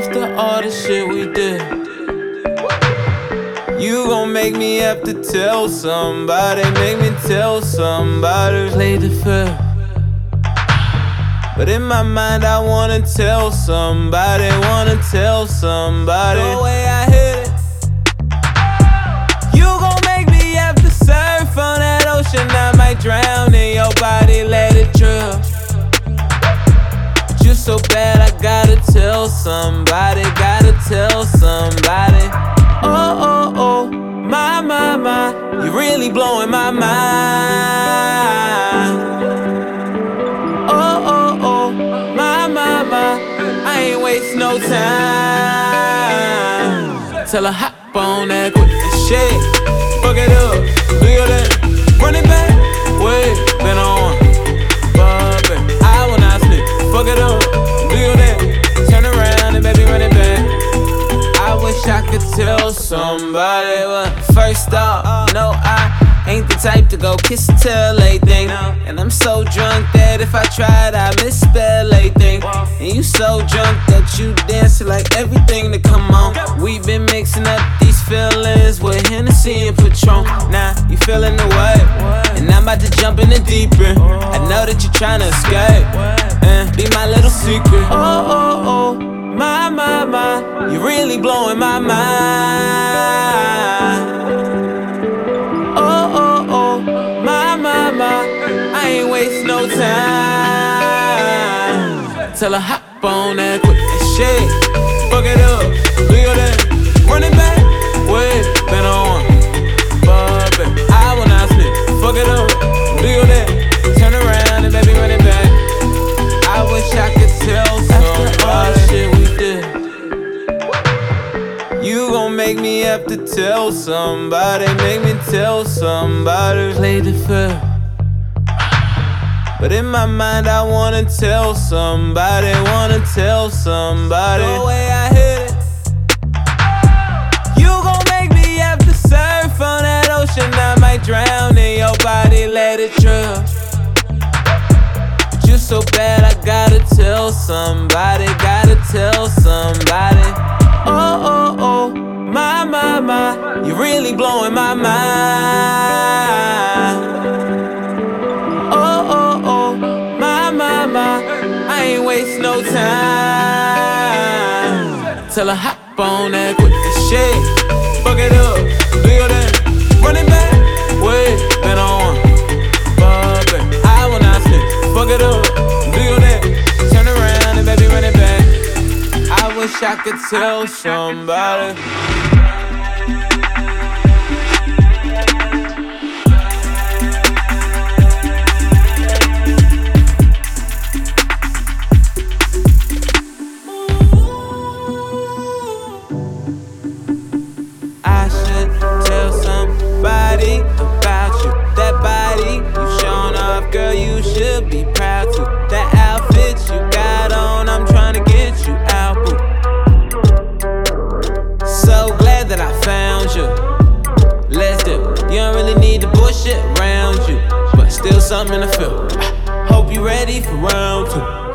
after all the shit we did. You gon' make me have to tell somebody, make me tell somebody. Play the field, but in my mind I wanna tell somebody, wanna tell somebody. The way I hit it, you gon' make me have to surf on that ocean. I might drown in your body, let it drill. But you so bad, I gotta tell somebody, gotta tell somebody. Oh, oh, oh, my, you're really blowing my mind. Oh, oh, oh, my, I ain't waste no time. Tell her hop on that quick shit. Fuck it up, do your thing, run it back. Wait, been on, but I will not slip. Fuck it up, do your thing, turn around and baby run it back. I wish I could tell somebody, but first off, no, I ain't the type to go kiss and tell anything. And I'm so drunk that if I tried, I misspell anything. And you so drunk that you dancing like everything to come on. We've been mixing up these feelings with Hennessy and Patron. Now you feeling the way, and I'm about to jump in the deep end. I know that you're trying to escape, and be my little secret. Oh, oh, oh, my, you're really blowing my mind. Oh, oh, oh, my, I ain't waste no time. Tell her hop on that quick shit. Fuck it up, do your thing, run it back. Wait, been on, but I will not slip. Fuck it up, do your thing, turn around and baby run it back. I wish I could tell somebody shit we did. You gon' make me have to tell somebody, make me tell somebody. Play the field, but in my mind I wanna tell somebody, wanna tell somebody. The way I hit it, you gon' make me have to surf on that ocean. I might drown in your body, let it drill. But you so bad, I gotta tell somebody, gotta tell somebody. Oh, oh, oh, my, you're really blowing my mind. Oh, oh, oh, my, I ain't waste no time. Tell her hop on that quick shit. Fuck it up, do your thing, run it back. Wait, been on, but I will not slip. Fuck it up, do your thing, turn around and baby run it back. I wish I could tell somebody. I should tell somebody about you. That body you showing off, girl, you should be proud to. That outfit you got on, I'm trying to get you out, boo. So glad that I found you. Let's do it. You don't really need the bullshit around you, but still something in the field. Hope you ready for round two.